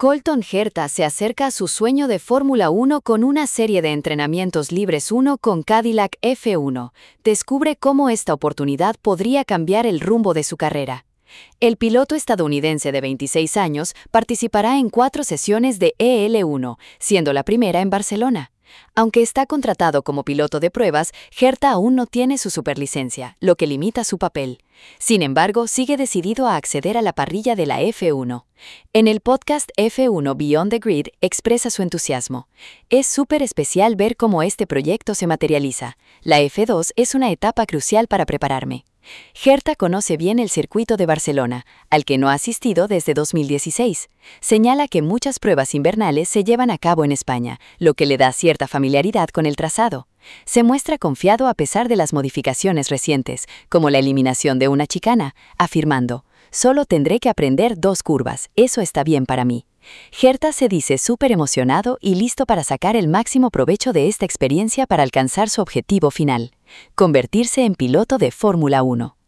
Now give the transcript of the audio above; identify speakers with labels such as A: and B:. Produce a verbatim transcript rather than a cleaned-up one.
A: Colton Herta se acerca a su sueño de Fórmula uno con una serie de entrenamientos libres uno con Cadillac F uno. Descubre cómo esta oportunidad podría cambiar el rumbo de su carrera. El piloto estadounidense de veintiséis años participará en cuatro sesiones de E L uno, siendo la primera en Barcelona. Aunque está contratado como piloto de pruebas, Herta aún no tiene su superlicencia, lo que limita su papel. Sin embargo, sigue decidido a acceder a la parrilla de la F uno. En el podcast F uno Beyond the Grid expresa su entusiasmo. Es súper especial ver cómo este proyecto se materializa. La F dos es una etapa crucial para prepararme. Herta conoce bien el circuito de Barcelona, al que no ha asistido desde dos mil dieciséis. Señala que muchas pruebas invernales se llevan a cabo en España, lo que le da cierta familiaridad con el trazado. Se muestra confiado a pesar de las modificaciones recientes, como la eliminación de una chicana, afirmando: «Solo tendré que aprender dos curvas, eso está bien para mí». Herta se dice súper emocionado y listo para sacar el máximo provecho de esta experiencia para alcanzar su objetivo final: convertirse en piloto de Fórmula uno.